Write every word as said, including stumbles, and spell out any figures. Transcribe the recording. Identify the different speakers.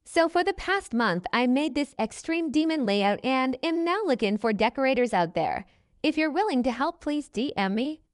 Speaker 1: So for the past month, I made this extreme demon layout and am now looking for decorators out there. If you're willing to help, please D M me.